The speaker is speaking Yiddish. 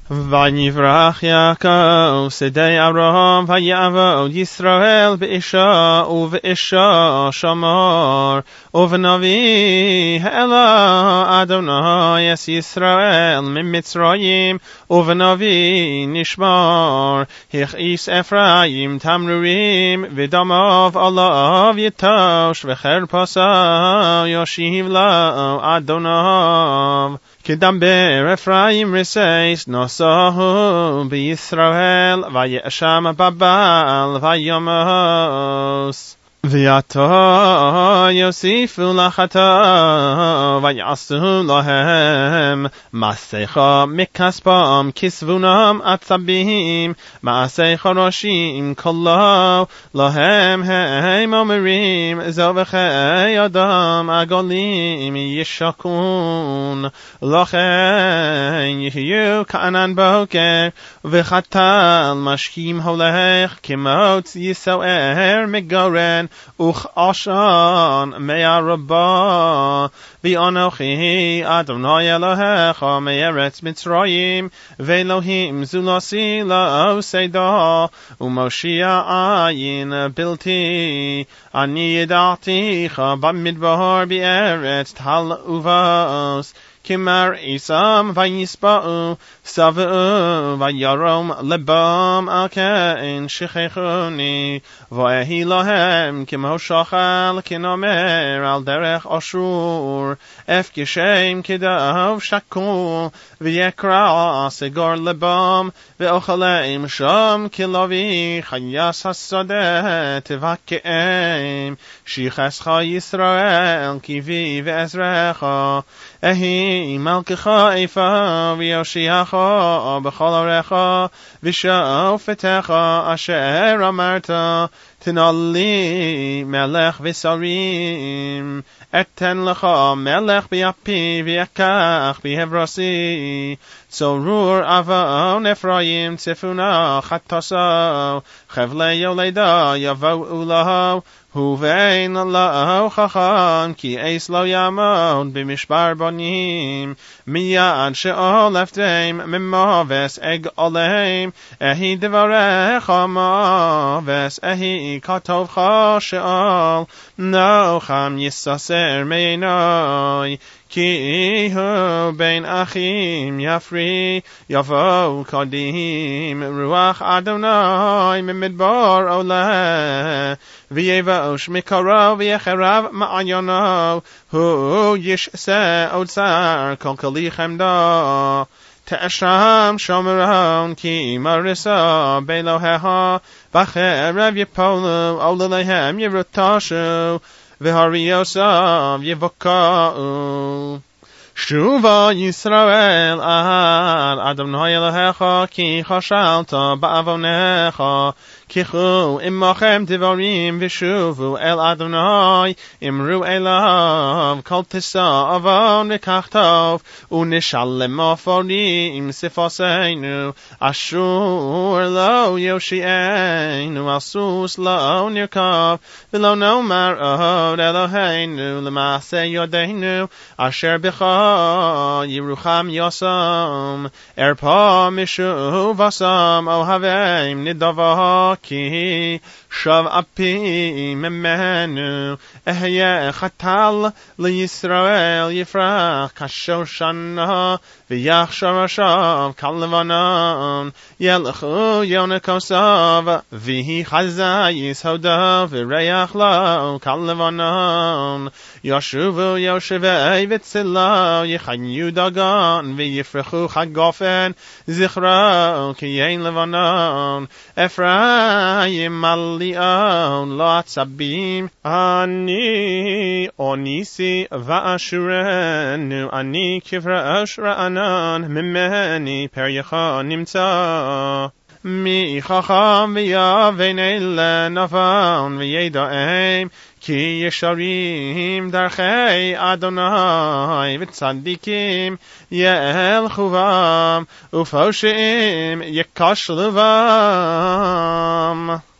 ויברח יעקב שדה אברהם ויעבוד ישראל באישה ובאישה שמר ובנביא העלה אדוני את ישראל ממצרים ובנביא נשמר הכעיס אפרים תמרורים ודמיו עליו יתוש וחרפתו ישיב לו אדוניו כדבר אפרים רסיס נשאו בישראל ויאשם בבעל וימוס ועתה יוסיפו לחטא ויעשו להם מסכה מכספם כסבונם עצבים מעשי חרשים כלו להם הם אומרים זבחי אדם עגלים ישקון לכן יהיו כענן בוקר וחתל משכים הולך כמוץ יסוער מגורן וכעשן מהרבה ואנוכי אדוני אלוהיך מארץ מצרים ואלוהים זולתי לא שדה ומושיע עין בלתי אני ידעתיך במדבר בארץ טל ובוס כמר עיסם ויספעו שבעו וירום לבם על כן שכחוני ואהי להם כמו שחל כנמר על דרך אשור אפגשם כדוב שקול ויקרא סגור לבם ואוכלם שם כלוי חייס השדה תבקעם שיחסך ישראל כבי ועזרך אהי מלכך איפה ויושיעך בכל עריך ושופטך אשר אמרת תנה לי מלך ושרים אתן לך מלך ביפי ויקח בהברסי צרור עוון אפרים צפונה חטאסו חבלי יולדה יבואו לו ובאין לו חכם כי עש לא יעמוד במשבר בנים מיד שאולפתם ממאבס אגאלם אהי דברך מאבס אהי כתובך שאול נוחם יססר מעיני כי הוא בין אחים יפרי יבוא קדים רוח אדוני ממדבר עולה ויבוש מקרוב ויחרב מעיינו הוא ישסה אוצר כלכלי חמדה תאשם שומרון כי מרסה באלוהיך בחרב יפולו עולליהם ירתשו והריוסם יבקעו שובה ישראל על אדוני אלוהיך כי חשלת בעוונך ככו עמכם דברים ושובו אל אדוני אמרו אליו כל תשא עוון וכך טוב ונשלם עפרים שפתנו אשור לא יושיענו על סוס לא נרכב ולא נאמר עוד אלוהינו למעשה ידינו אשר בך ירוחם יסם ארפה משובסם אוהבים נדבה כי שב אפי ממנו אהיה חתל לישראל יפרח כשושנה ויחשב שב כלבנון ילכו יונקוסיו ויהי חזה יסהודו וריח לו כלבנון ישובו יושבי בצלו יחיו דגן ויפרחו חגופן זכרו כי אין לבנון אפרים מליאון לא עצבים אני אוניסי ואשורנו אני כבראש רענן ממני פרייך נמצא מי חכם ויבן אלה נבון וידעם כי ישרים דרכי אדוני וצדיקים ילכו בם ופושעים יכשלו בם